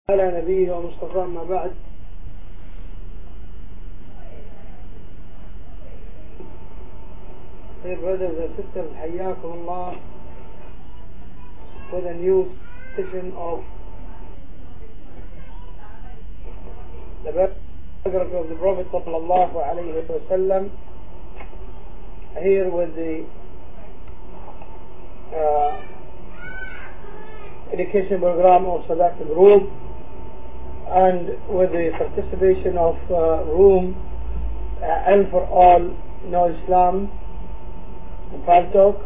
على نبيه ومصطفى ما بعد. Hey brothers and sisters, حياكم الله with a new session of the biography of the Prophet sallallahu alayhi wa sallam, here with the education program of Sadat Group and with the participation of Room Ilm for All Know Islam and Paltalk.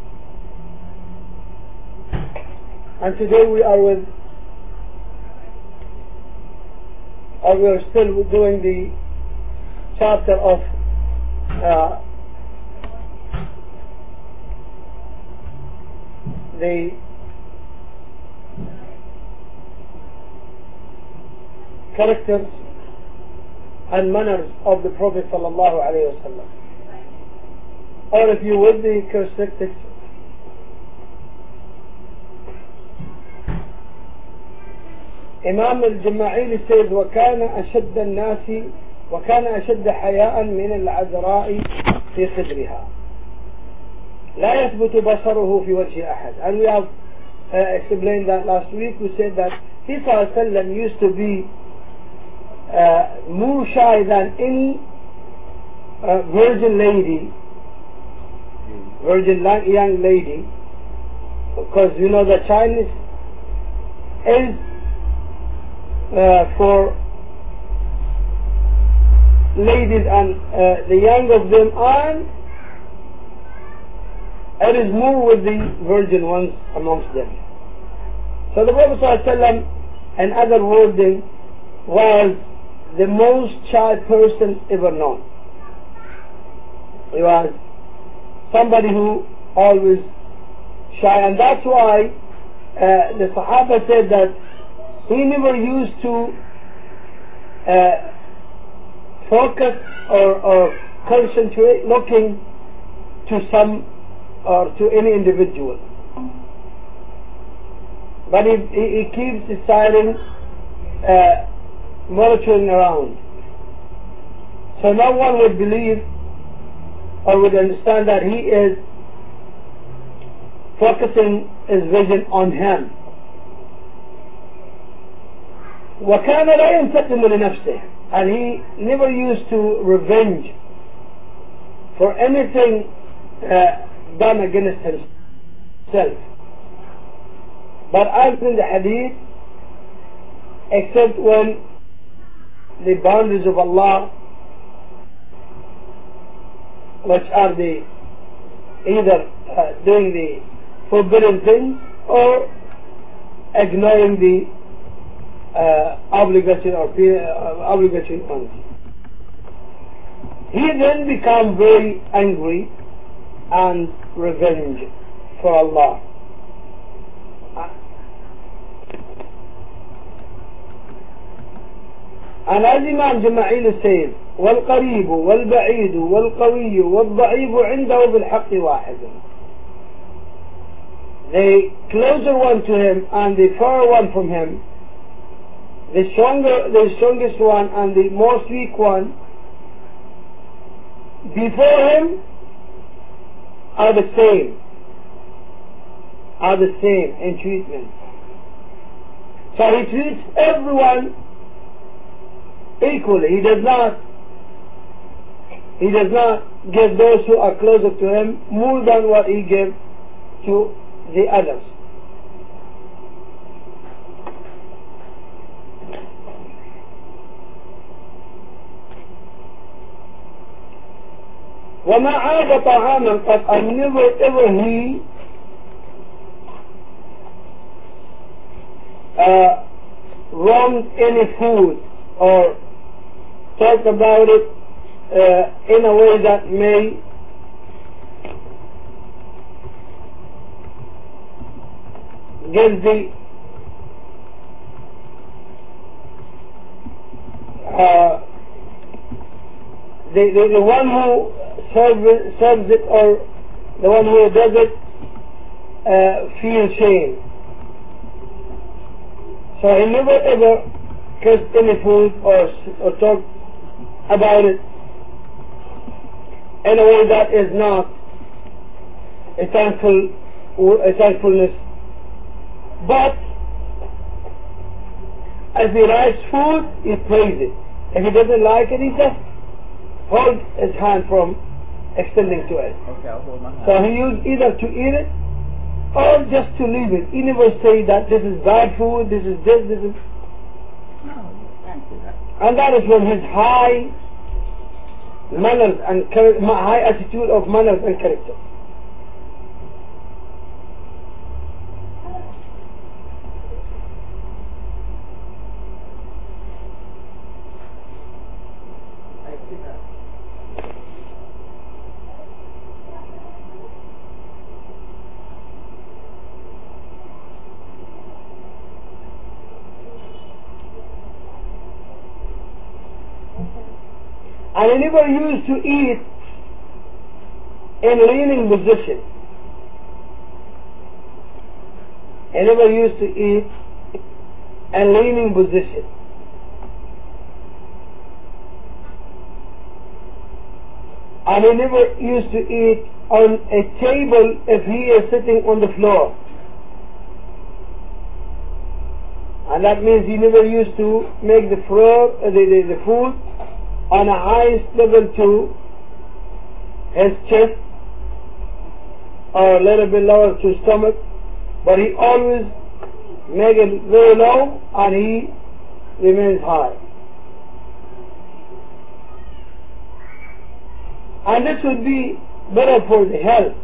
And today we are still doing the chapter of the characters and manners of the Prophet sallallahu alaihi wasallam, or if you would, the characteristics. Imam al-Jama'ili says, وكان أشد حياء من العذراء في خدرها لا يثبت بصره في وجه أحد. And we have explained that last week. We said that he sallallahu alaihi wasallam used to be more shy than any virgin young lady, because you know that shyness is for ladies and the young of them, and it is more with the virgin ones amongst them. So the Prophet ﷺ, in other wording, was the most shy person ever known. He was somebody who always shy, and that's why the Sahaba said that he never used to focus or concentrate looking to some or to any individual, but he keeps his silence monitoring around, so no one would believe or would understand that he is focusing his vision on him. وكان لا ينتقم لنفسه, and he never used to revenge for anything done against himself, but as in the hadith, except when the boundaries of Allah, which are the either doing the forbidden things or ignoring the obligatory ones, he then becomes very angry and revenge for Allah. And as Imam Jama'ili says, والقريب والبعيد والقوي والضعيف عنده بالحق واحد. The closer one to him and the far one from him, the strongest one and the most weak one before him are the same in treatment. So he treats everyone equally. He does not give those who are closer to him more than what he gives to the others. وما عاب طعاما قط, and never ever he wronged any food or talked about it in a way that may give the one who serves it or the one who does it feel shame. So he never ever cursed any food or talked about it in a way that is not a thankfulness. But as he likes food, he prays it. If he doesn't like it, he just holds his hand from extending to it. Okay, I'll hold my hand. So he used either to eat it or just to leave it. He never say that this is bad food, this is this is... No, you can't do that. And that is from his high manners and high attitude of manners and character. And he never used to eat in leaning position. He never used to eat in leaning position. And he never used to eat on a table if he is sitting on the floor. And that means he never used to make the food on a highest level to his chest or a little bit lower to his stomach, but he always make it very low and he remains high. And this would be better for the health.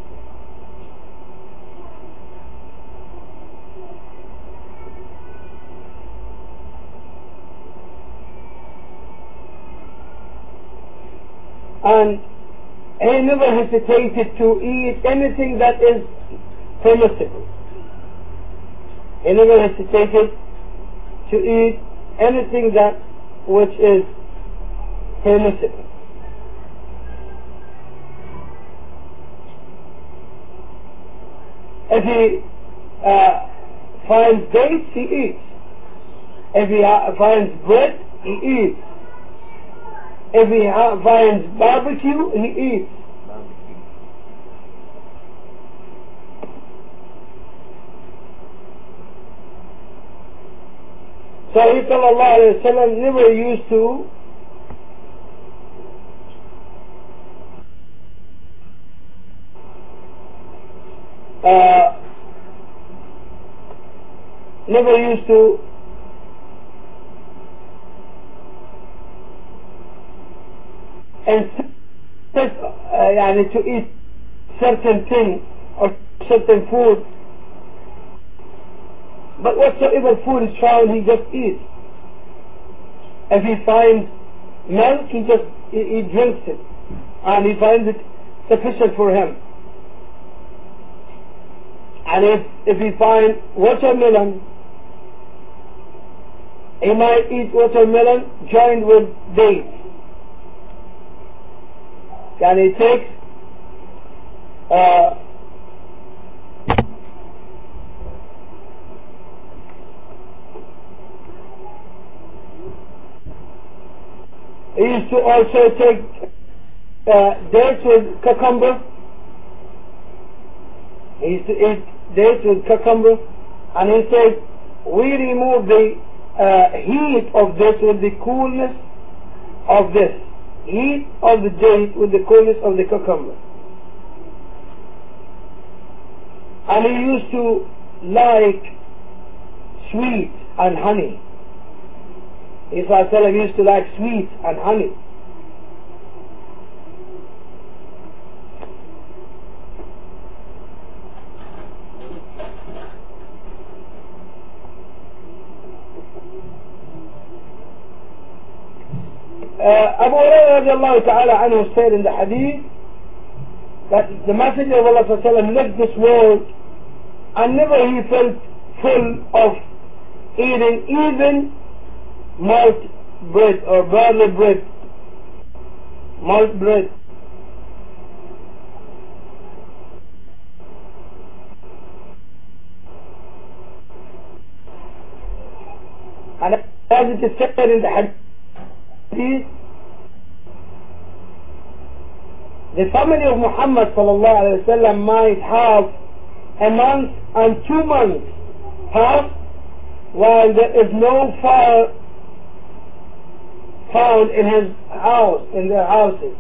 And he never hesitated to eat anything that is permissible. He never hesitated to eat anything that which is permissible. If he finds dates, he eats. If he finds bread, he eats. If he finds barbecue, he eats. So he sallallahu alayhi wa sallam never used to insist to eat certain thing or certain food, but whatsoever food is found, he just eats. If he finds milk, he drinks it, and he finds it sufficient for him. And if he finds watermelon, he might eat watermelon joined with dates. And he takes he used to also take dates with cucumber. He used to eat dates with cucumber, and he said, we remove the heat of this with the coolness of this. Heat of the date with the coolness of the cucumber. And he used to like sweet and honey. Isa used to like sweet and honey. Abu Hurairah radiallahu ta'ala anhu said in the hadith that the Messenger of Allah sallallahu left this world and never he felt full of eating even malt bread or barley bread, malt bread. And as it is said in the hadith, the family of Muhammad sallallahu alayhi wa sallam might have a month and 2 months past while there is no fire found in his house, in their houses.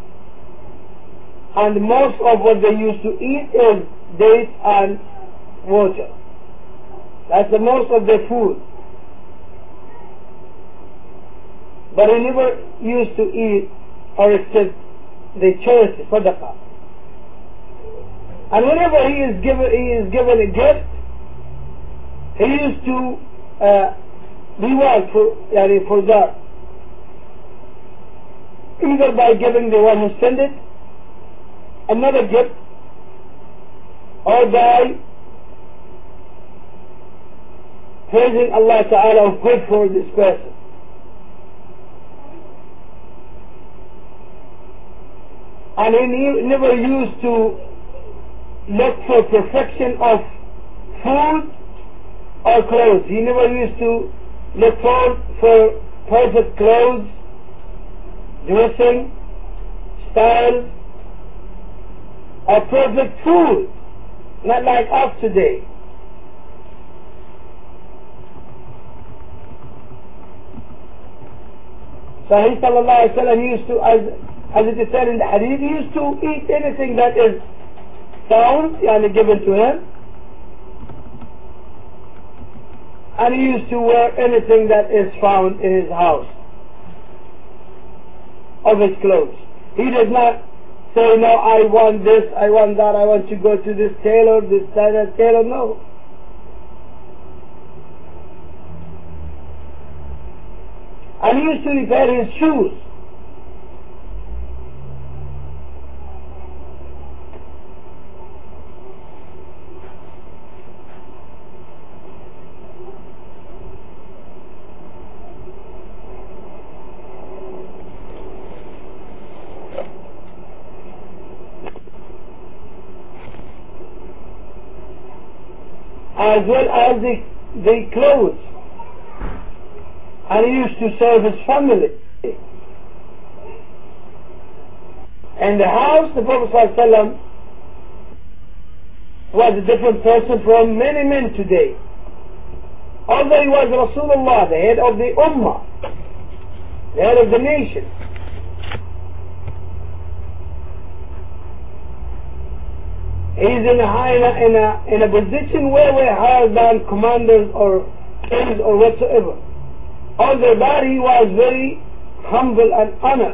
And most of what they used to eat is dates and water. That's the most of their food. But he never used to eat or accept the charity, sadaqah. And whenever he is given a gift, he used to reward for that. Either by giving the one who sent it another gift, or by praising Allah Ta'ala of good for this person. And he never used to look for perfection of food or clothes. He never used to look for perfect clothes, dressing, style, or perfect food. Not like us today. So he sallallahu alayhi wa sallam used to, as it is said in the hadith, he used to eat anything that is found and given to him, and he used to wear anything that is found in his house of his clothes. He did not say, no, I want this, I want that, I want to go to this tailor, that tailor. No. And he used to repair his shoes. As well as the clothes. And he used to serve his family. In the house, the Prophet ﷺ was a different person from many men today. Although he was Rasulullah, the head of the Ummah, the head of the nation. He's in a position where we're higher than commanders or kings or whatsoever. Although that he was very humble and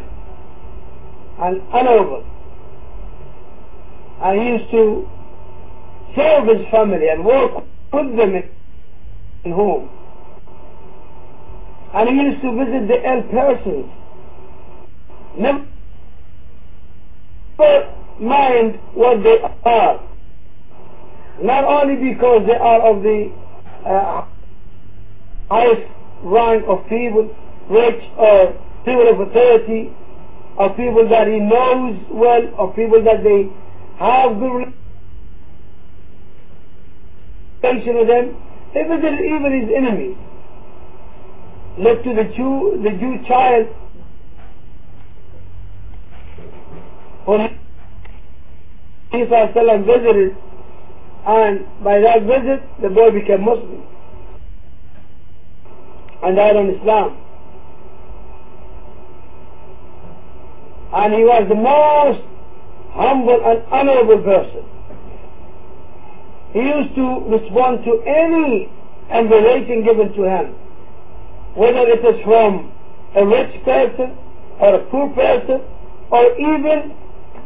honorable. And he used to serve his family and work with them in home. And he used to visit the ill persons. Never mind what they are. Not only because they are of the highest rank of people, rich or people of authority, or people that he knows well, or people that they have good relation with them. They visited even his enemies. Look to the Jew child when Isa visited, and by that visit the boy became Muslim and died on Islam. And he was the most humble and honorable person. He used to respond to any invitation given to him, whether it is from a rich person or a poor person or even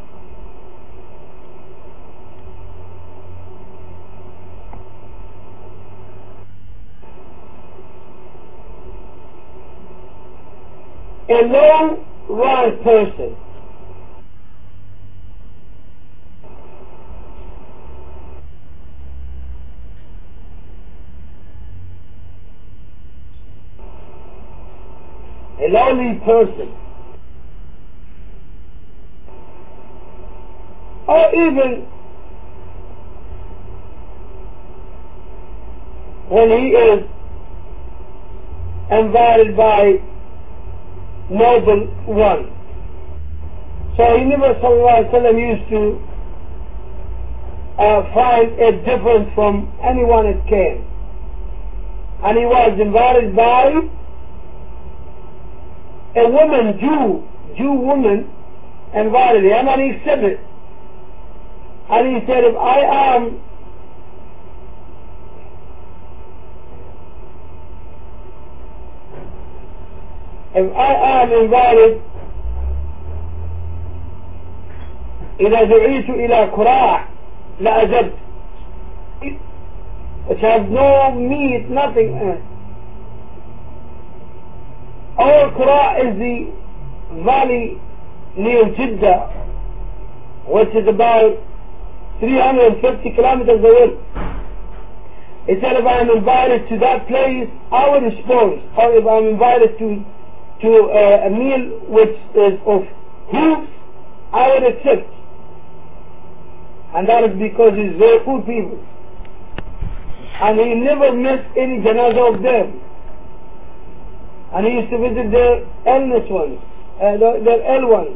a long-run person. A lonely person. Or even when he is invited by noble one. So he never sallallahu alaihi wasallam used to find it different from anyone that came. And he was invited by a woman, Jew woman, invited him, and he said it. And he said, if I am invited إذا دعيت إلى كراع لأجبت, which has no meat, nothing in it. Our Kura is the valley near Jeddah, which is about 350 kilometers away. He said, if I am invited to that place, I will respond. Or if I am invited to a meal which is of hooves, I will accept. And that is because he's very poor people. And he never missed any janazah of them. And he used to visit their illness ones, their ill ones.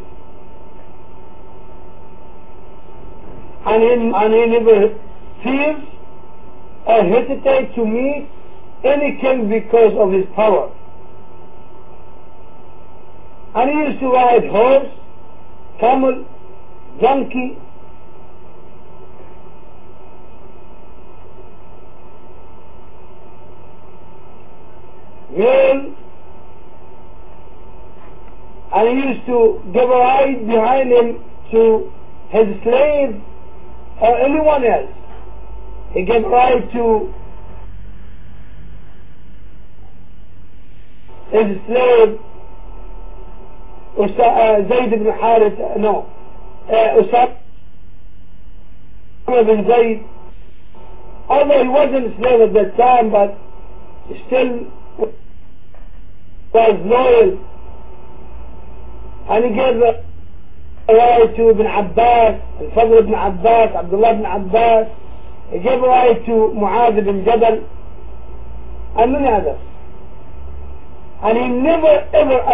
And he never fears or hesitates to meet any king because of his power. And he used to ride horse, camel, donkey, mule, and he used to give a ride behind him to his slave or anyone else. He gave a ride to his slave Zayd ibn Harith, Usama bin Zayd, although he wasn't a slave at that time, but still was loyal. And he gave a ride to Ibn Abbas, Al-Fadl ibn Abbas, Abdullah ibn Abbas. He gave a ride to Mu'adh ibn Jabal and many others. And he never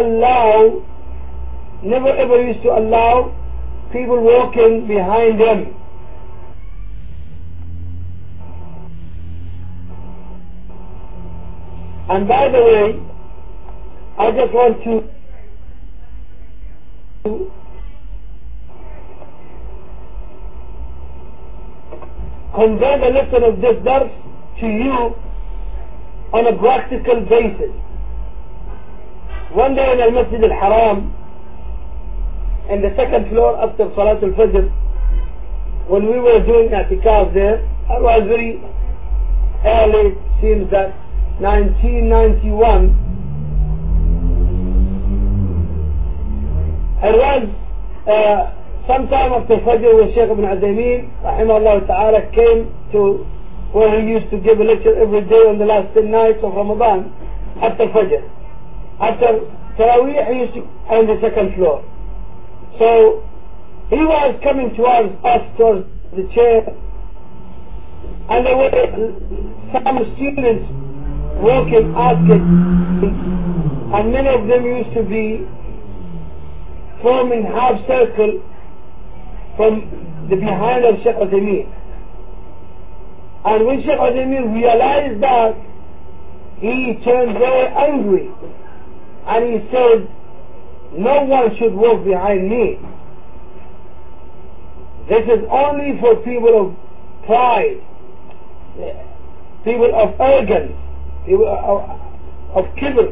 ever used to allow people walking behind him. And by the way, I just want to convey the lesson of this dars to you on a practical basis. One day in Al-Masjid Al-Haram, in the second floor after Salat Al-Fajr, when we were doing i'tikaf there, it was very early, it seems that 1991. It was sometime after Fajr when Shaykh Ibn Uthaymeen rahimahullah ta'ala came to where he used to give a lecture every day on the last 10 nights of Ramadan after Fajr. After Taraweeh he used to on the second floor. So he was coming towards us, towards the chair, and there were some students walking, asking, and many of them used to be forming half circle from the behind of Shaykh Uthaymeen. And when Shaykh Uthaymeen realized that, he turned very angry and he said, no one should walk behind me. This is only for people of pride, people of arrogance, people of kibr.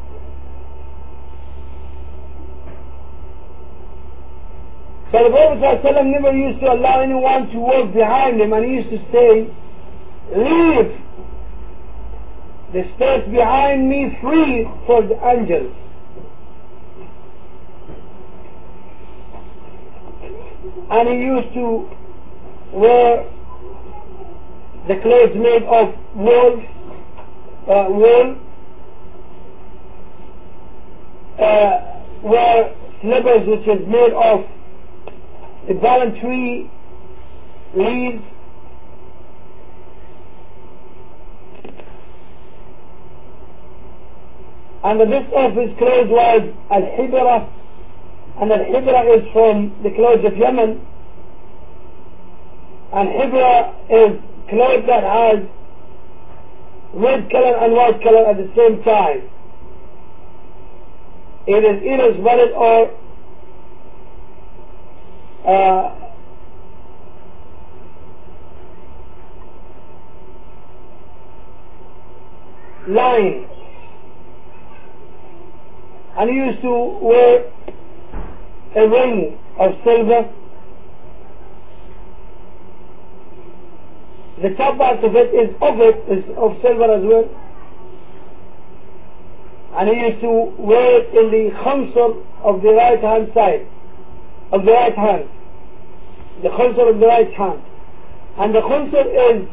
So the Prophet ﷺ never used to allow anyone to walk behind him, and he used to say, leave the space behind me free for the angels. And he used to wear the clothes made of wool, wear slippers which is made of the balm tree leaves, And the best of his clothes was al-hibra, and al-hibra is from the clothes of Yemen, and hibra is clothes that has red color and white color at the same time. It is either valid or line. And he used to wear a ring of silver. The top part of it is of silver as well. And he used to wear it in the khansar of the right hand side, of the right hand. The khansar of the right hand. And the khansar is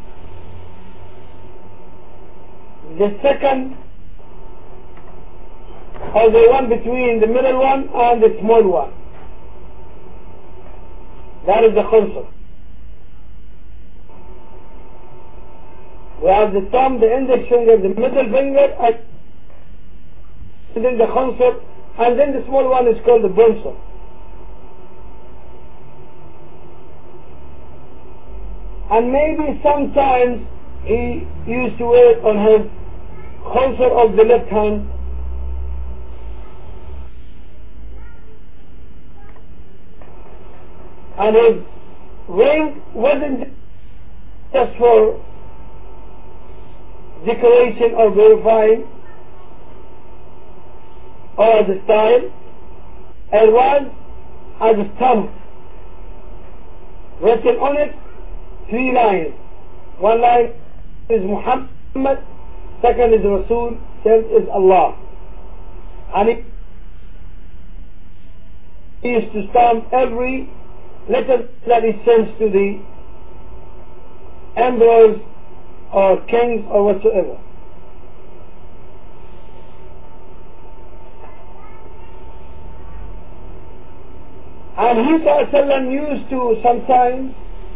the second, or the one between the middle one and the small one. That is the khansar. We have the thumb, the index finger, the middle finger, and then the khansar, and then the small one is called the bunsar. And maybe sometimes he used to wear it on his khansar of the left hand. And his ring wasn't just for decoration or verifying or as a style. It was as a stamp. Written on it 3 lines. One line is Muhammad, second is Rasul, third is Allah. And he used to stamp every letter that he sends to the emperors or kings or whatsoever. And he ﷺ used to sometimes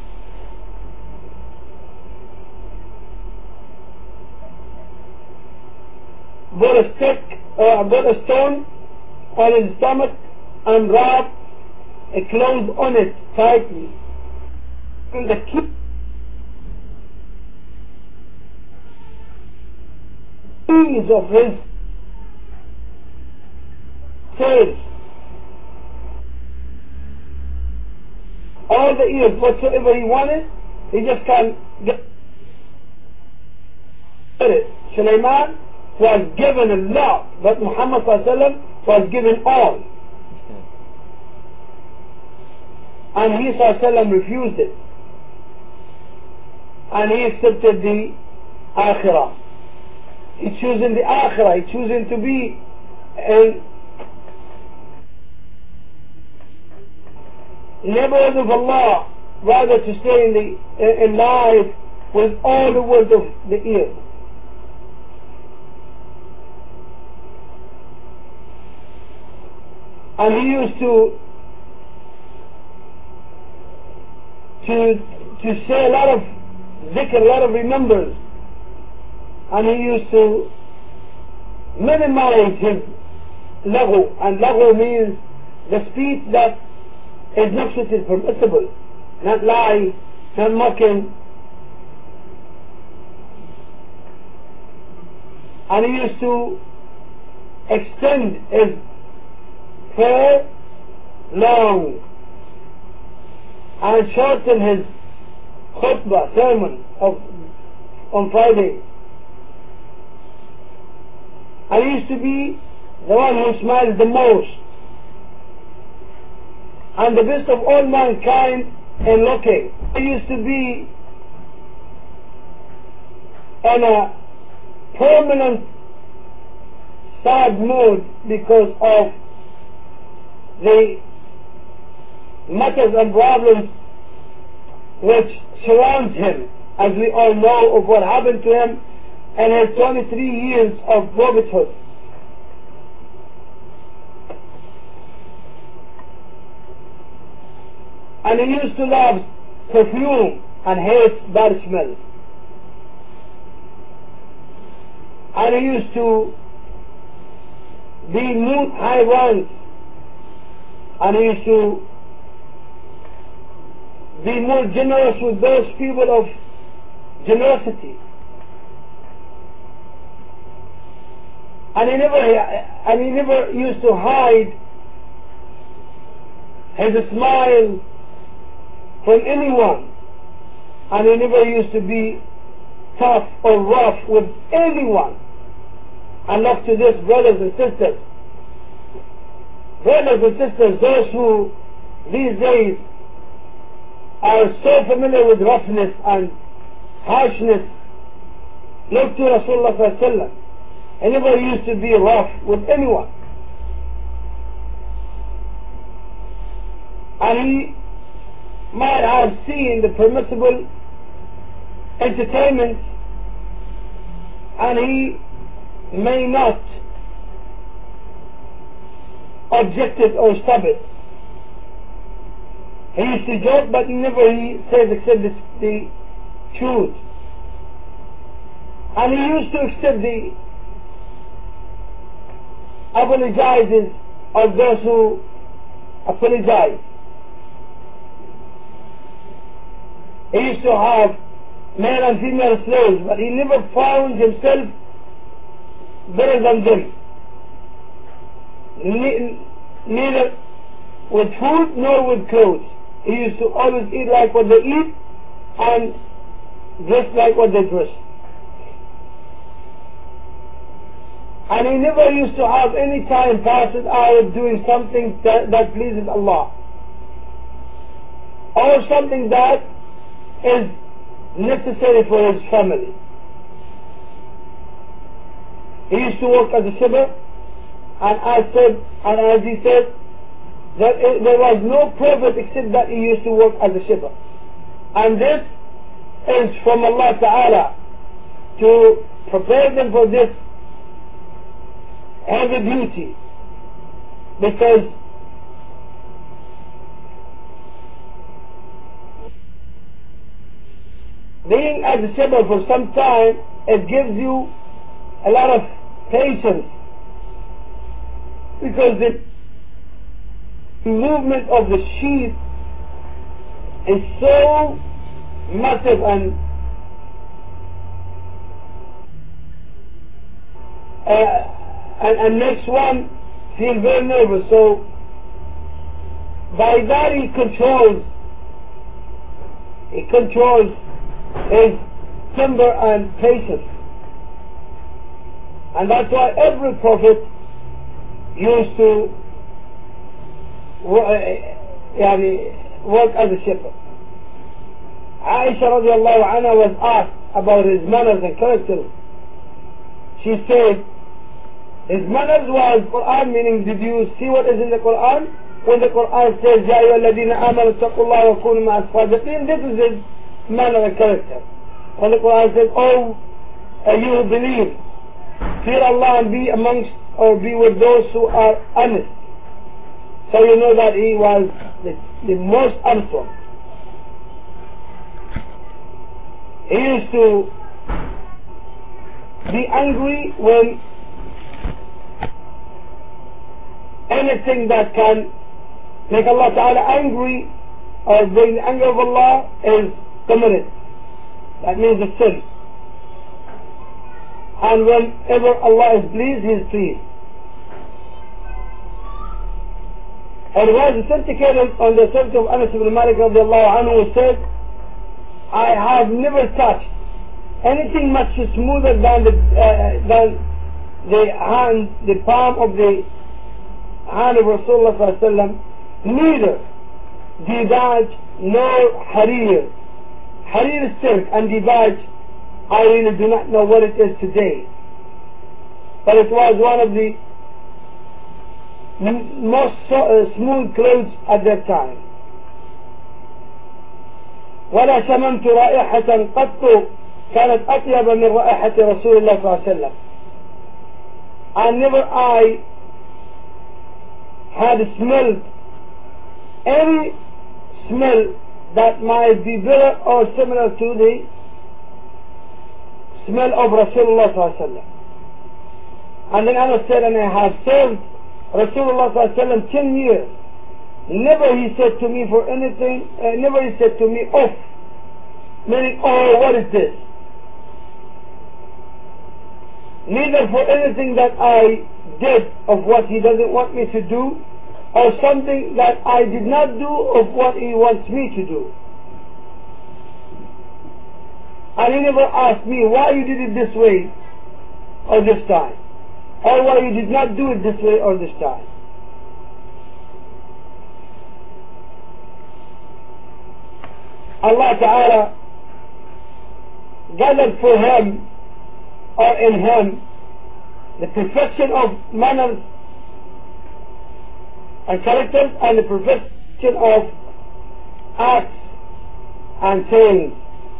put a stick or put a stone on his stomach and wrap a cloth on it tightly. And the keys of his face, all the ears, whatsoever he wanted, he just can't get it. Sulaiman was given a lot, but Muhammad ﷺ was given all. And he ﷺ refused it. And he accepted the Akhirah. He choosing the Akhirah. He choosing to be a neighborhood of Allah, rather to stay in life with all the world of the earth. And he used to say a lot of dhikr, a lot of remembrance. And he used to minimize his laghu. And laghu means the speech that is not permissible, not lie, not mocking. And he used to extend his prayer long and shorten his khutbah, sermon on Friday. I used to be the one who smiles the most and the best of all mankind in looking. I used to be in a permanent sad mood because of the matters and problems which surround him, as we all know of what happened to him in his 23 years of prophethood. And he used to love perfume and hate bad smells. And he used to be more high ranks, and he used to be more generous with those people of generosity. And he never used to hide his smile from anyone, and he never used to be tough or rough with anyone. And up to this, brothers and sisters, those who these days are so familiar with roughness and harshness, look to Rasulullah sallallahu alaihi wasallam. He never used to be rough with anyone. And he might have seen the permissible entertainment, and he may not object it or stop it. He used to joke, but never he says except the truth. And he used to accept the apologizes of those who apologize. He used to have male and female slaves, but he never found himself better than them, neither with food nor with clothes. He used to always eat like what they eat and dress like what they dress. And he never used to have any time passes out doing something that pleases Allah, or something that is necessary for his family. He used to work as a shibr, and as he said, that there was no prophet except that he used to work as a shibr. And this is from Allah Ta'ala to prepare them for this heavy duty, because being as a shibr for some time, it gives you a lot of patience, because the movement of the sheep is so massive, and makes one feel very nervous. So by that he controls his temper and patience. And that's why every prophet used to work as a shepherd. Aisha radiallahu anha was asked about his manners and character. She said, his manners was Quran, meaning did you see what is in the Quran? When the Quran says, Ya ayyuha alladhina amanu ittaqullaha wa kunu ma'as sadiqin, this is his manner and character. When the Quran says, oh, you who believe, fear Allah and be amongst or be with those who are honest. So you know that he was the most honest one. He used to be angry when anything that can make Allah Ta'ala angry or bring the anger of Allah is committed. That means a sin. And whenever Allah is pleased, He is pleased. And it was authenticated on the subject of Anas ibn Malik radiallahu anhu, who said, I have never touched anything much smoother than the hand, the palm of the hand of Rasulullah sallallahu alaihi wasallam, neither dibaj nor harir. Harir is silk, and dibaj, I really do not know what it is today, but it was one of the most smooth clothes at that time. ولا شممت رائحة قط كانت أطيب من رائحة رسول الله صلى الله عليه وسلم. And never I had smelled any smell that might be better or similar to the smell of Rasulullah sallallahu alaihi wasallam. And then Anas said, and I have served Rasulullah sallallahu alaihi wasallam 10 years. Never he said to me for anything, never he said to me, off. Meaning, oh, what is this? Neither for anything that I did of what he doesn't want me to do, or something that I did not do of what he wants me to do. And he never asked me why you did it this way or this time, or why you did not do it this way or this time. Allah Ta'ala gathered for him or in him the perfection of manners and characters and the perfection of acts and sayings.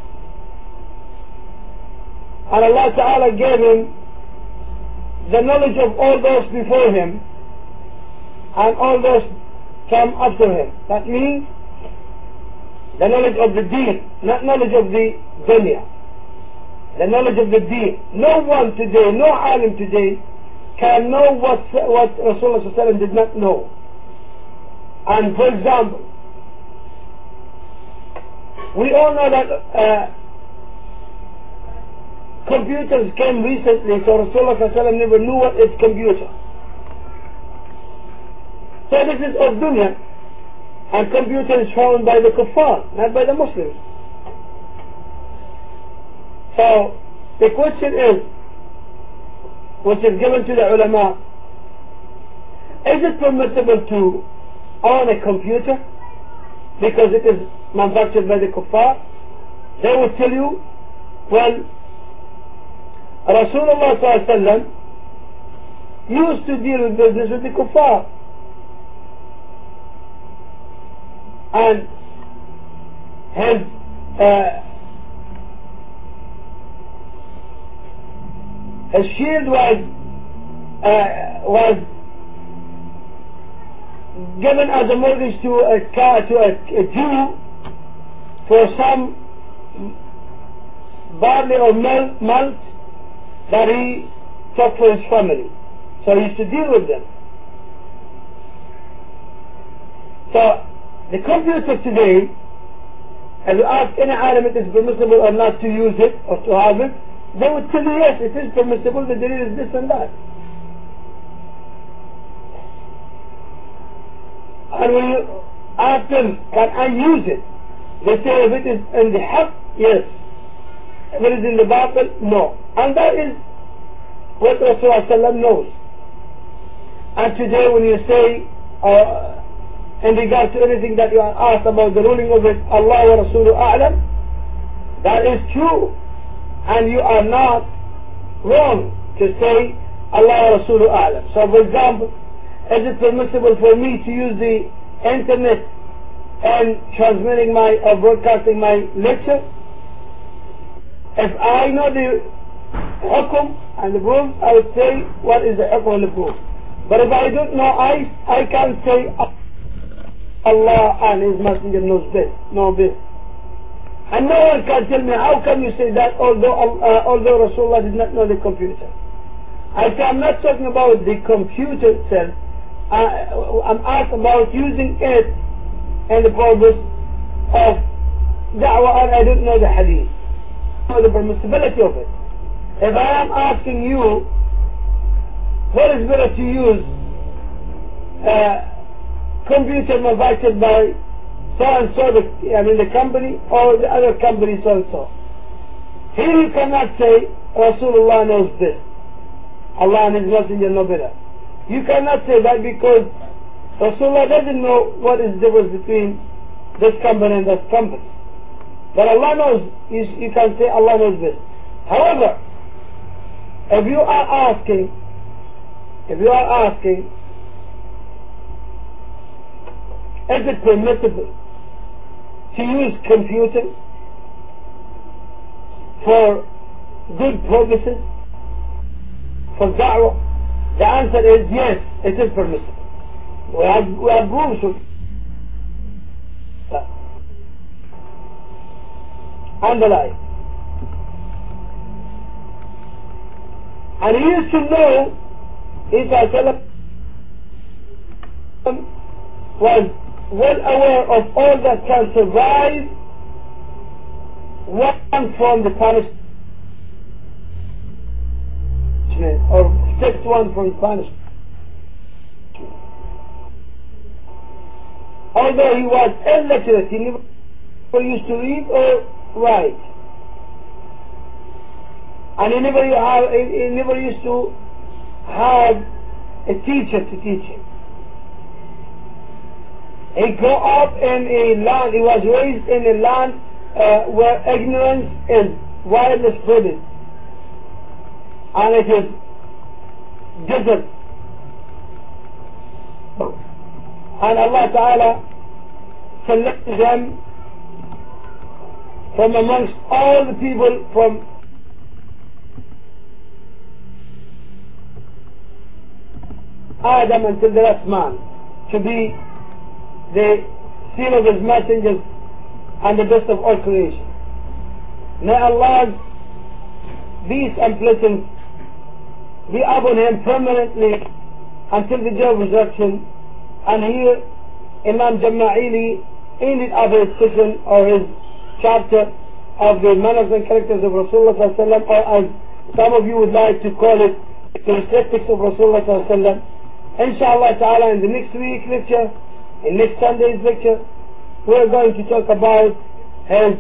And Allah Ta'ala gave him the knowledge of all those before him and all those come after him. That means the knowledge of the deen, not knowledge of the dunya. The knowledge of the deen. No one today, no alim today can know what Rasulullah sallallahu alaihi wasallam did not know. And for example, we all know that computers came recently, so Rasulullah sallallahu alaihi wasallam never knew what is computer. So this is of dunya, and computer is found by the kuffar, not by the Muslims. So the question is, which is given to the ulama, is it permissible to own a computer because it is manufactured by the kuffar? They will tell you, well, Rasulullah sallallahu alaihi wasallam used to deal with business with the kuffar, and his shield was given as a mortgage to a Jew for some barley or malt that he took for his family. So he used to deal with them. So the computer today, if you ask any alim it is permissible or not to use it or to have it, they would tell you yes, it is permissible, the dalil is this and that. And when you ask them, can I use it? They say if it is in the haqq, yes. If it is in the batil, no. And that is what Rasulullah knows. And today when you say, in regard to anything that you are asked about the ruling of it, Allah wa Rasuluhu a'lam, that is true. And you are not wrong to say Allah wa Rasuluhu a'lam. So for example, is it permissible for me to use the internet and transmitting my or broadcasting my lecture? If I know the hukum and the rules, I would say what is the hukum and the proof. But if I don't know, I can't say Allah and His Messenger knows best, know best. And no one can tell me how can you say that although Rasulullah did not know the computer. I say I'm not talking about the computer itself. I'm asked about using it and the purpose of da'wah, and I don't know the hadith or the permissibility of it. If I am asking you what is better to use computer manufactured by so and so, the company, or the other company so and so, here you cannot say Rasulullah knows this, Allah and His Messenger know better. You cannot say that because Rasulullah doesn't know what is the difference between this company and that company. But Allah knows, you can say Allah knows best. However, if you are asking, is it permissible to use computing for good purposes, for da'wah? The answer is yes, it is permissible. We have proofs of that. And the like. And he used to know Isa was well aware of all that can survive one from the punishment, or protect one from punishment. Although he was illiterate, he never used to read or write, and he never used to have a teacher to teach him. He grew up in a land, he was raised in a land where ignorance is widely spread, and it is desert. And Allah Ta'ala selected them from amongst all the people from Adam until the last man to be the seal of his messengers and the best of all creation. May Allah's peace and blessings be upon him permanently until the day of resurrection. And here Imam Jama'ili ended up his session or his chapter of the manners and characters of Rasulullah ﷺ, or as some of you would like to call it, the characteristics of Rasulullah ﷺ. Inshallah ta'ala, in the next week lecture, in next Sunday's lecture, we're going to talk about his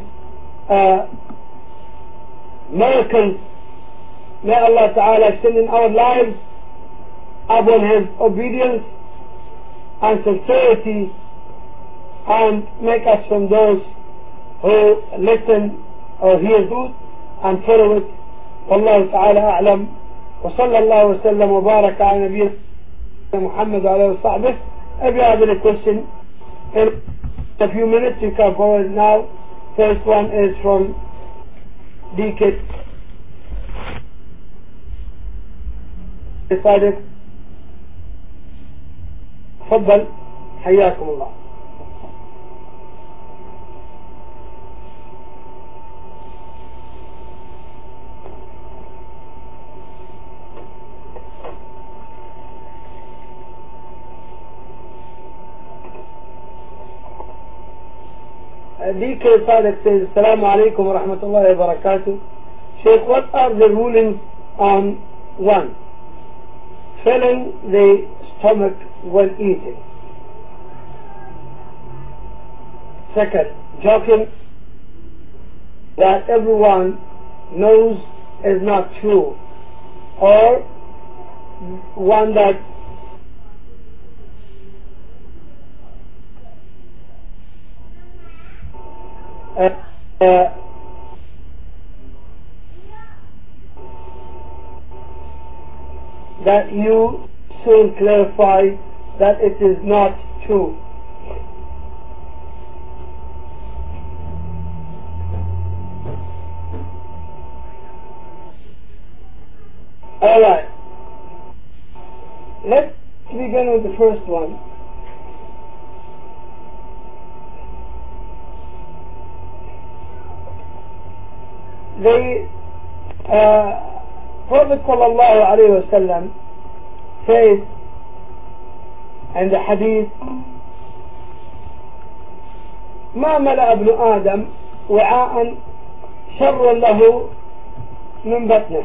miracles. May Allah ta'ala extend in our lives upon his obedience and sincerity, and make us from those who listen or hear good and follow it. Wallahu ta'ala a'lam. Wa sallallahu wa sallam wa baraka ala nabiyyina Muhammad wa alihi wa sahbihi. If you have any question in a few minutes, you can forward now. First one is from DK صادق. تفضل حياكم الله. DK Sadiq says, Assalamu alaikum wa rahmatullahi wa barakatuh. Sheikh, what are the rulings on 1. Filling the stomach when eating? 2, joking that everyone knows is not true, or one that that you soon clarify that it is not true. Alright, let's begin with the first one. The Prophet sallallahu alayhi wa sallam says in the hadith, ما ملأ ابن آدم وعاء شر له من بطنه.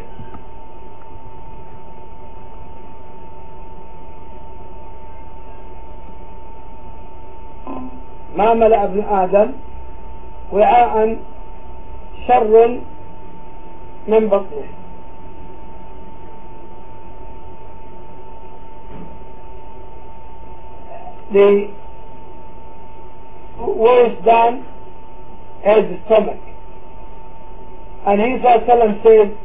ما ملأ ابن آدم وعاء شر من بطنه. The worst done is the stomach. And he says,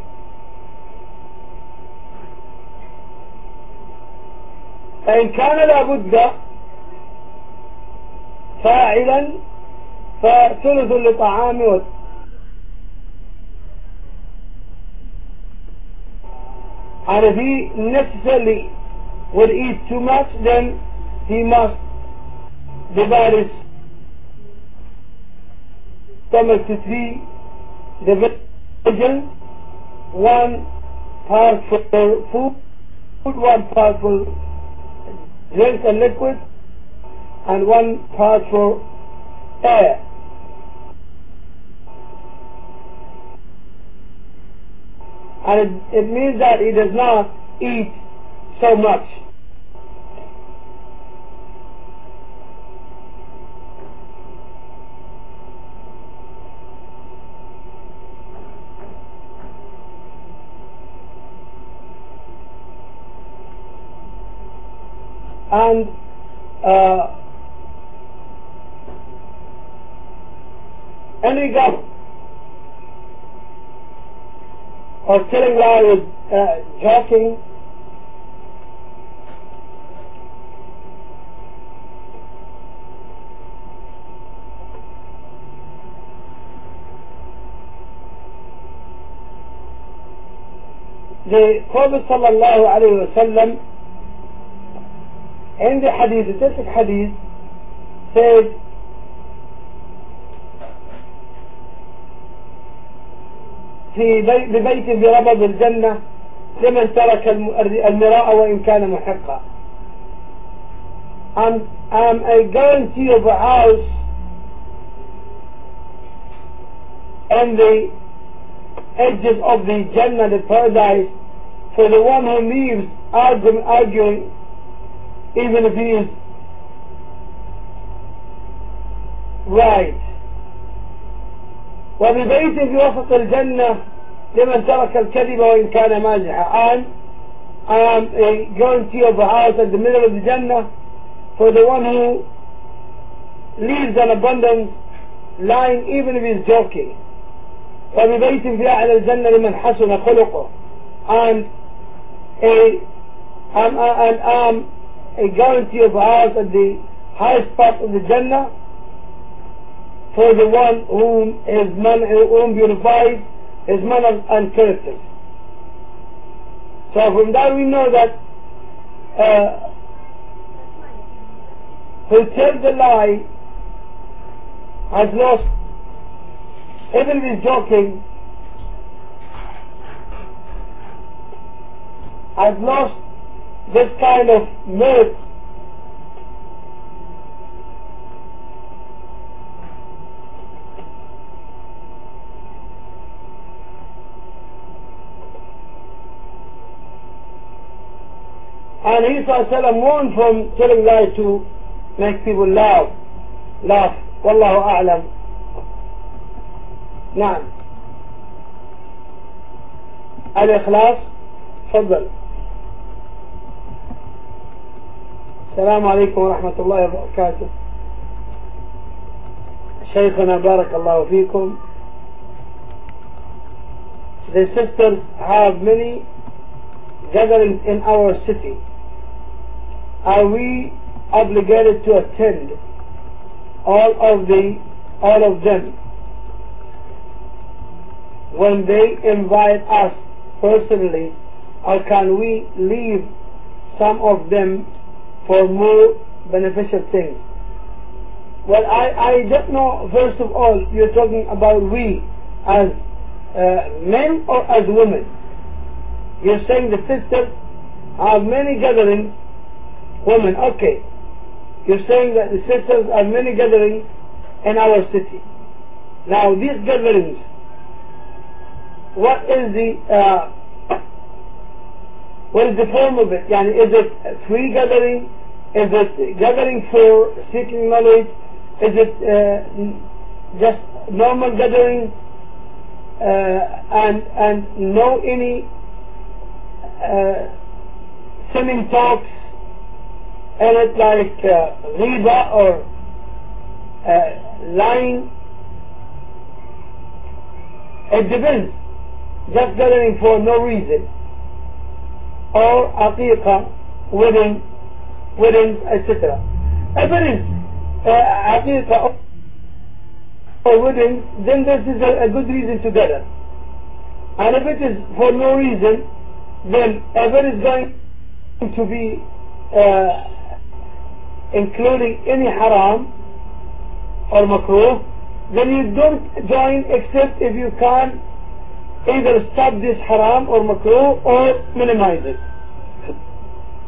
فإن كان لابد فاعلا فثلث لطعام and if he necessarily would eat too much, then he must divide his stomach to 3 divisions, 1 part for food 1 part for drink and liquid, and 1 part for air. And it means that he does not eat so much. And any guy or telling lie with joking, the Prophet sallallahu alayhi wa sallam in the hadith, the specific hadith, says ببيت بربض الجنة لمن ترك المراء وإن كان محقا. I'm a guarantee of a house on the edges of the Jannah, the paradise, for the one who leaves arguing, even if he is right. وببيت بوسط الجنة لمن ترك الكذب وإن كان مازحا. And I am a guarantee of a house at the middle of the Jannah for the one who leaves an abundance lying even if he is joking. وببيت في أعلى الجنة لمن حسن خلقه. And I'm a guarantee of a house at the highest part of the Jannah for the one whom beautifies his manners and characters. So from that we know that who tells the lie has lost, even if he's joking, has lost this kind of merit and he warned from telling lies to make people laugh. والله أعلم. نعم. الإخلاص. تفضل. السلام عليكم ورحمة الله وبركاته. شيخنا بارك الله فيكم. The sisters have many gatherings in our city. Are we obligated to attend all of them when they invite us personally, or can we leave some of them for more beneficial things? Well, I don't know. First of all, you're talking about we as men or as women? You're saying the sisters have many gatherings. Women, okay. You're saying that the sisters have many gatherings in our city. Now these gatherings, what is the form of it? Is it a free gathering? Is it gathering for seeking knowledge? Is it just normal gathering and no any sinning talks and it like riba or lying? It depends. Just gathering for no reason, or aqiqah, weddings, etc. If it is aqiqah or weddings, then this is a good reason to gather. And if it is for no reason, then if it is going to be including any haram or makruh, then you don't join except if you can either stop this haram or makruh or minimize it.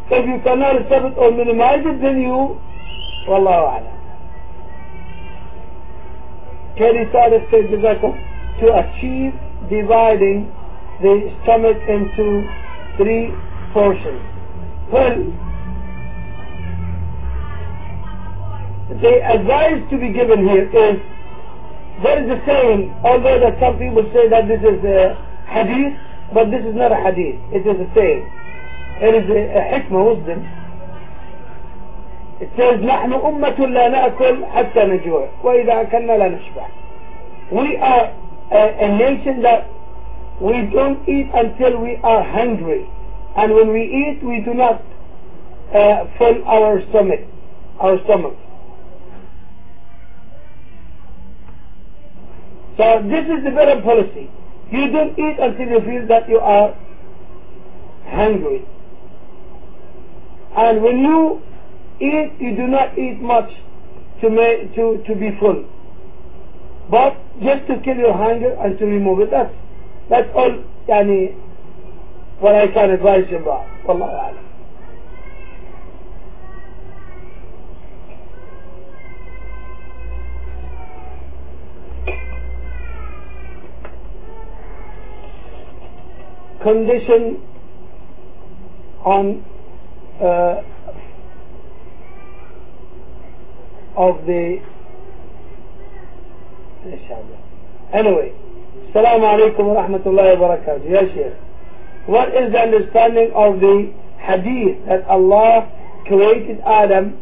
If you cannot stop it or minimize it, then you, Wallahu A'lam. Kelly Sadiq said, to achieve dividing the stomach into 3 portions. Well, the advice to be given here is, there is a saying, although that some people say that this is a hadith, but this is not a hadith, it is a saying. It is a hikmah, wisdom. It says, نحن أمة لا نأكل حتى نجوع وإذا أكلنا لا نشبع. We are a nation that we don't eat until we are hungry, and when we eat we do not fill our stomach. So this is the better policy. You don't eat until you feel that you are hungry, and when you eat, you do not eat much to be full, but just to kill your hunger and to remove it. That's all يعني what I can advise you about. Wallahu a'lam. Condition on of the anyway, Assalamu alaikum wa rahmatullahi wa barakatuh. Yes, Sheikh. What is the understanding of the hadith that Allah created Adam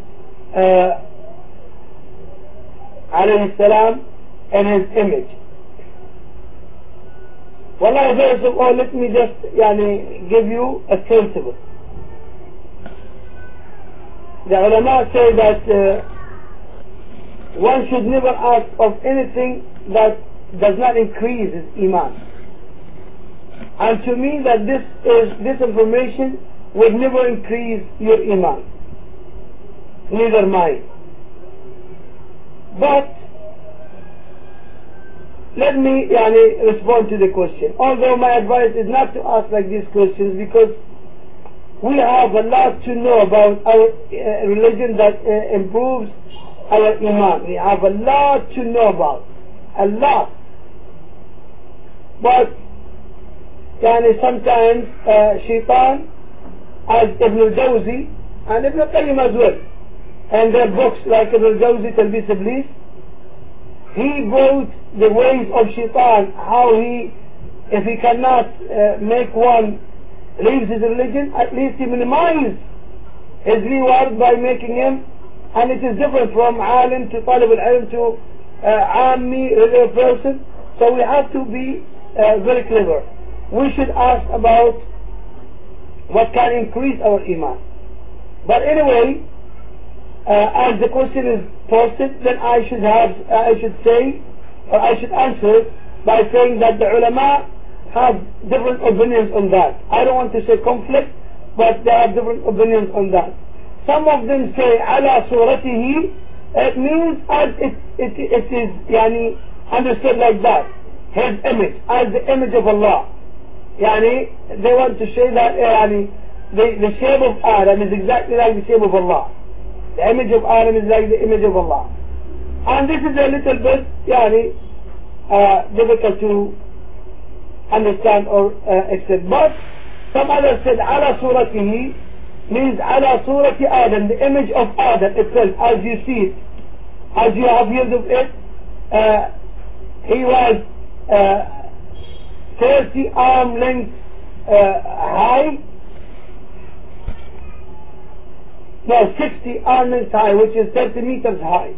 alayhi salam in his image? Wallahi, first of all, let me just give you a principle. The ulama say that one should never ask of anything that does not increase his iman. And to me, that this information would never increase your iman, neither mine. But let me respond to the question. Although my advice is not to ask like these questions, because we have a lot to know about our religion that improves our iman. We have a lot to know about, a lot. But sometimes Shaitan, as Ibn al-Jawzi and Ibn al-Qayyim as well, and their books like Ibn al-Jawzi, Talbis Iblis, he wrote the ways of Shaitan, how he, if he cannot make one leaves his religion, at least he minimizes his reward by making him. And it is different from alim to talib al-ilm to ammi, regular person. So we have to be very clever. We should ask about what can increase our iman. But anyway, as the question is posted, then I should answer by saying that the ulama have different opinions on that. I don't want to say conflict, but they have different opinions on that. Some of them say ala suratihi, it means as it is understood like that, his image, as the image of Allah. They want to say that the shape of Adam is exactly like the shape of Allah. The image of Adam is like the image of Allah. And this is a little bit difficult to understand or accept. But some others said ala suratihi means ala surati Adam, the image of Adam itself, as you see it, as you have heard of it. He was 30 arm length high, no, 60 arm length high, which is 30 meters high.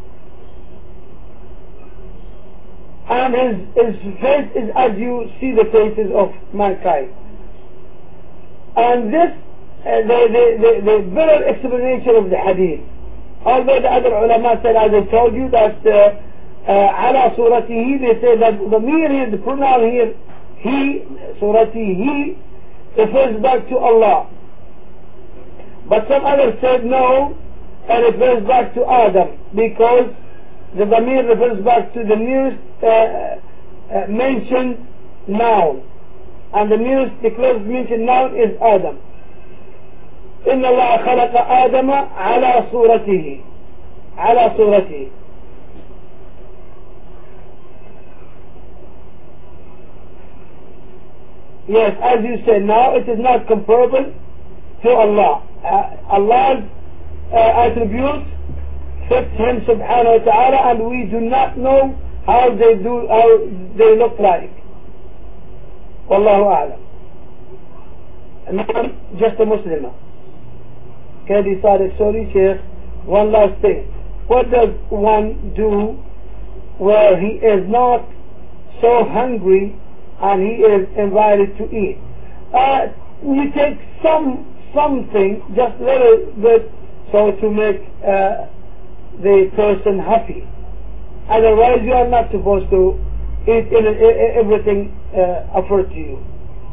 And his face is as you see the faces of mankind. And this, the better explanation of the hadith. Although the other ulama said, as I told you, that ala suratihi, they say that the mere here, the pronoun here, he, suratihi, refers back to Allah. But some others said no, it refers back to Adam, because the damir refers back to the nearest mentioned noun, and the closest mentioned noun is Adam. إن الله خلق آدم على صورته على صورته. Yes, as you said, now it is not comparable to Allah. Allah's attributes fit Him subhanahu wa ta'ala, and we do not know how they look like. Wallahu a'lam. And I'm just a Muslimah. Kadi Sadiq, sorry Sheikh, one last thing. What does one do where he is not so hungry and he is invited to eat? You take something, just a little bit, so to make the person happy. Otherwise you are not supposed to eat everything offered to you.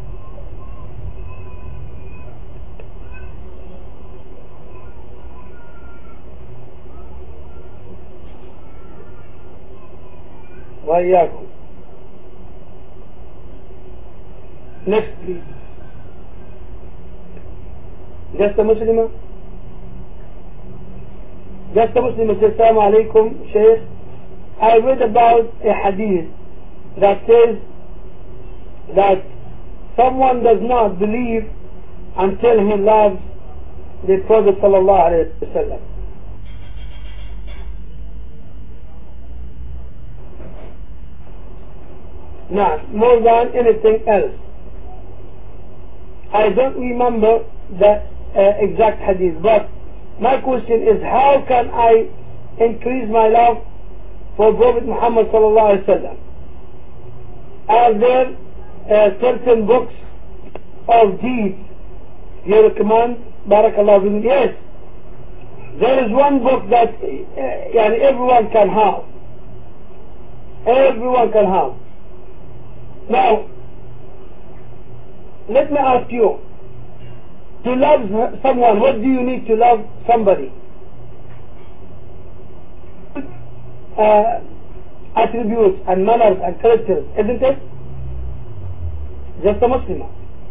وإياكم. Next please. Just a Muslimah? Just a Muslimah says, Assalamu alaikum, Shaykh. I read about a hadith that says that someone does not believe until he loves the Prophet sallallahu alaihi wasallam. Now, more than anything else, I don't remember the exact hadith, but my question is, how can I increase my love for Prophet Muhammad sallallahu alaihi wasallam? Are there certain books of deeds you recommend? Barakallahu fikum. Yes, there is one book that everyone can have. Everyone can have. Now, let me ask you, to love someone, what do you need to love somebody? Attributes and manners and characters, isn't it? Just a Muslim.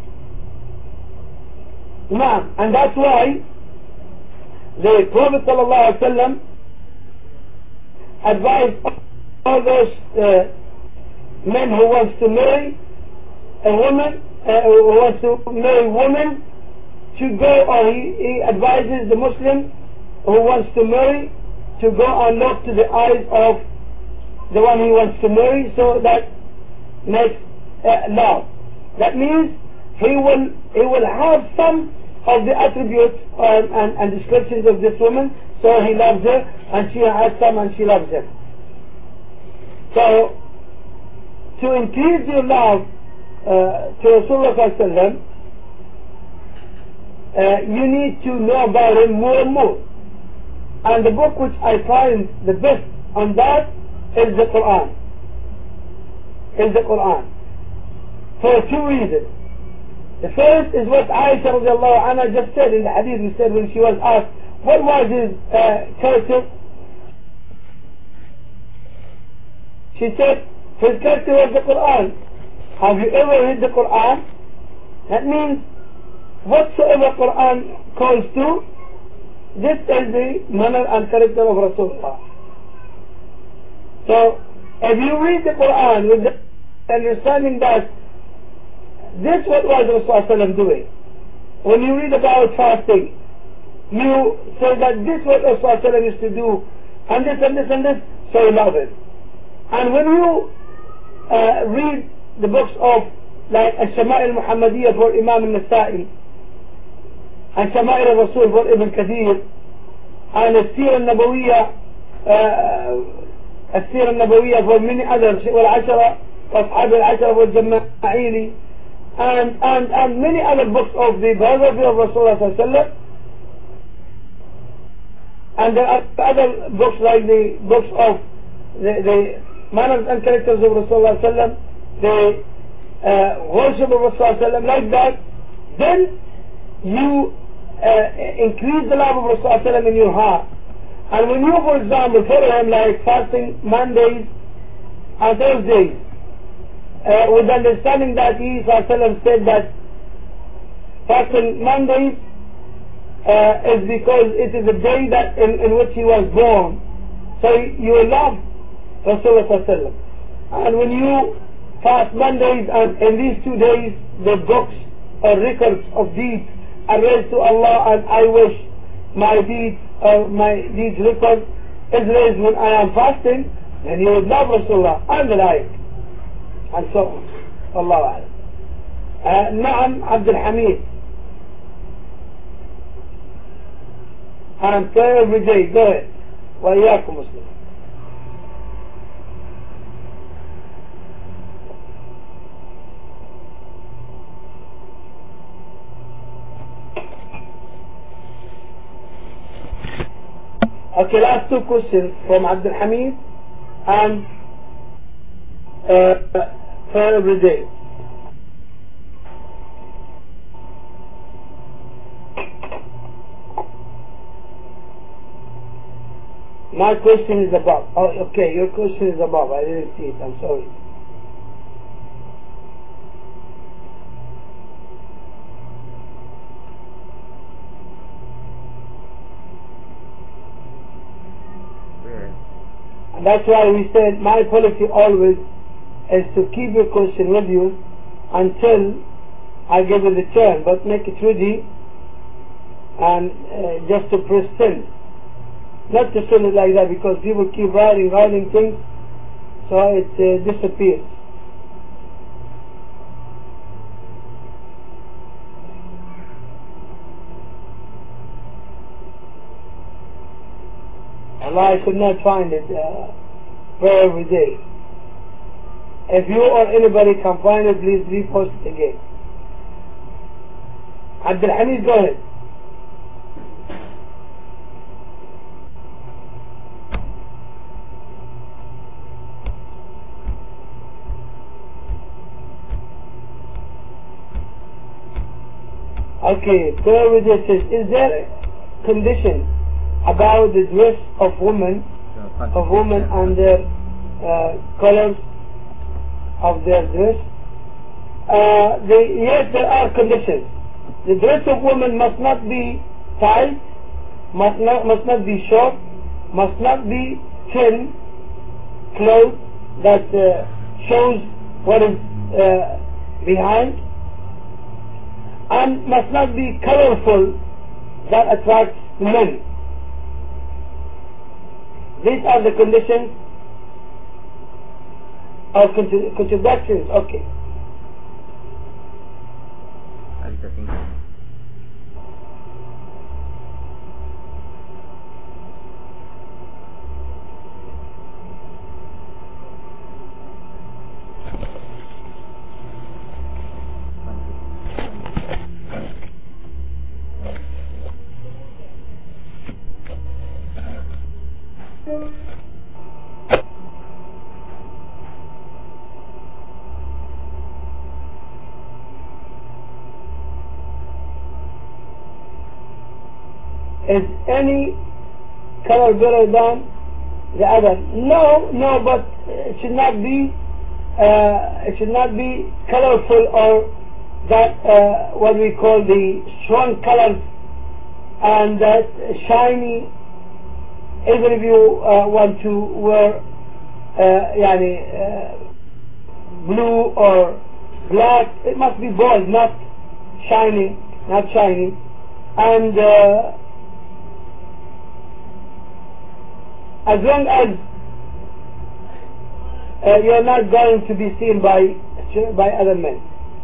And that's why the Prophet ﷺ advised all those men who wants to marry a woman, who wants to marry women, to go, or he advises the Muslim who wants to marry to go and look to the eyes of the one he wants to marry, so that makes love. That means he will have some of the attributes and descriptions of this woman, so he loves her, and she has some and she loves him. So to increase your love to Rasulullah sallallahu you need to know about him more and more. And the book which I find the best on that is the Quran. For two reasons. The first is what Aisha radiallahu anha just said in the hadith. We said when she was asked what was his character, she said his character was the Quran. Have you ever read the Quran? That means whatsoever Quran calls to, this is the manner and character of Rasulullah. So if you read the Quran with the understanding that this what was Rasulullah doing, when you read about fasting, you say that this what Rasulullah used to do, and this and this and this, so you love it. And when you read the books of like Al-Shama'il Muhammadiyya for Imam al-Nasa'i, and Shama'il al-Rasul for Ibn Kathir, and Al-Sira al-Nabawiyya for many others, wal-Ashara, Ashab al-Ashara for Jama'ili, and many other books of the biography of Rasulullah sallallahu. And there are other books like the books of the manners and characters of Rasulullah sallallahu, the worship of Rasulullah like that. Then you increase the love of Rasulullah in your heart. And when you, for example, follow him like fasting Mondays and Thursdays, with understanding that he said that fasting Mondays is because it is a day that in which he was born. So you love Rasulullah sallallahu alaihi wasallam. And when you fast Mondays, and in these 2 days the books or records of deeds are raised to Allah, and I wish my deeds record is raised when I am fasting, then you would love Rasulullah and the like, and so on. Allahu A'lam. نعم عبد الحميد. And pray every day. Go ahead. وإياكم مسلم. Okay, last 2 questions from Abdul Hamid and prayer every day. My question is above. Oh, okay, your question is above. I didn't see it. I'm sorry. And that's why we said my policy always is to keep your question with you until I give it a turn, but make it ready and just to press send. Not to send it like that, because people keep writing things, so it disappears. Allah, I could not find it for every day. If you or anybody can find it, please repost it again. Abdul Hamid, go ahead. Okay, prayer says, is there a condition about the dress of women and their colors of their dress? Yes, there are conditions. The dress of women must not be tight, must not be short, must not be thin clothes that shows what is behind, and must not be colorful that attracts men. These are the conditions of contradictions. Okay. Is any color better than the other? No, but it should not be colorful, or that what we call the strong colors and that shiny. Even if you want to wear blue or black, it must be bold, not shiny, and as long as you're not going to be seen by other men.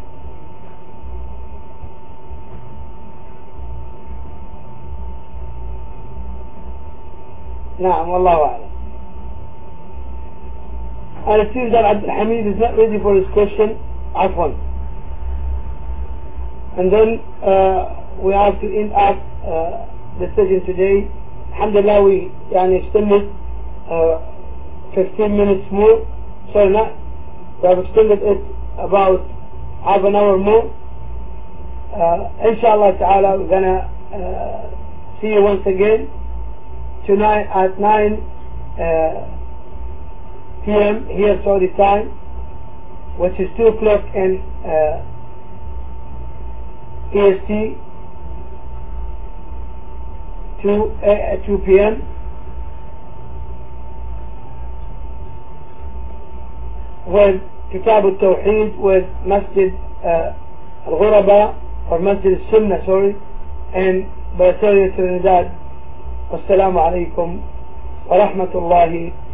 نعم والله أعلم. And it seems that Abdul Hamid is not ready for his question. Afwan. And then we have to end up the session today. Alhamdulillah, we extended 15 minutes more. Sorry, not. We have extended it about half an hour more. Inshallah ta'ala, we're gonna see you once again tonight at 9 p.m. here Saudi time, which is 2 o'clock in EST. 2 p.m. with Kitab al-Tawheed with Masjid al-Ghuraba or Masjid al-Sunnah, sorry, in Barcelona, Trinidad. Wassalamu alaikum wa rahmatullahi